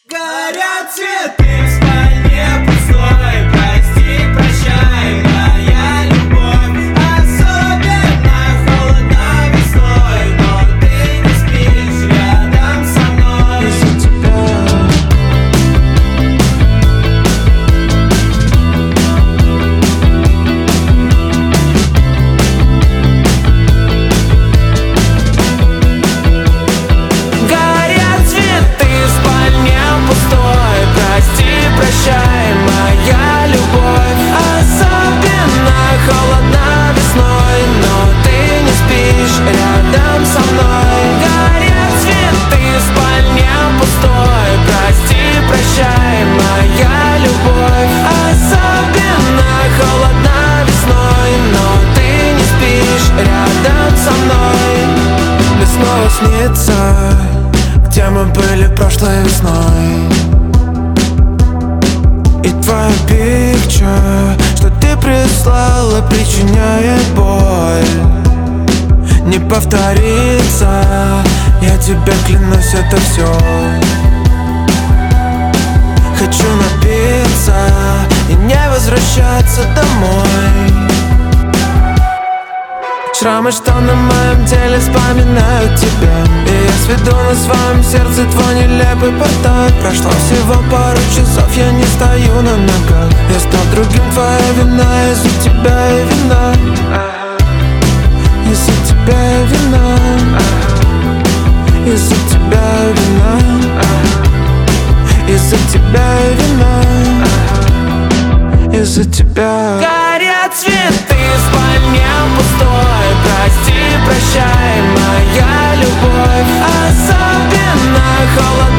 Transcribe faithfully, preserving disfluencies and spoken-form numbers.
Горят цветы в спальне пустой. Прости, прощай, моя любовь. Особенно холодно весной, но ты не спишь рядом со мной. Из-за тебя. Горят цветы в спальне пустой. Прости, прощай, моя любовь. Особенно холодно весной, но ты не спишь рядом со мной. Горят цветы в спальне пустой. Прости, прощай, моя любовь. Особенно холодно весной, но ты не спишь рядом со мной. Мне снова снится, где мы были прошлой весной. И твоя пикча, что ты прислала, причиняет боль. Не повторится, я тебе клянусь, это все. Хочу напиться и не возвращаться домой. Шрамы, что на моем теле вспоминают тебя. И я сведу на своем сердце твой нелепый портрет. Прошло всего пару часов, я не стою на ногах. Я стал другим, твоя вина, из-за тебя и вина. Из-за тебя и вина. Из-за тебя и вина. Из-за тебя и вина. Из-за тебя. Горят цветы в спальне пустой. Прости, прощай, моя любовь. Особенно холодно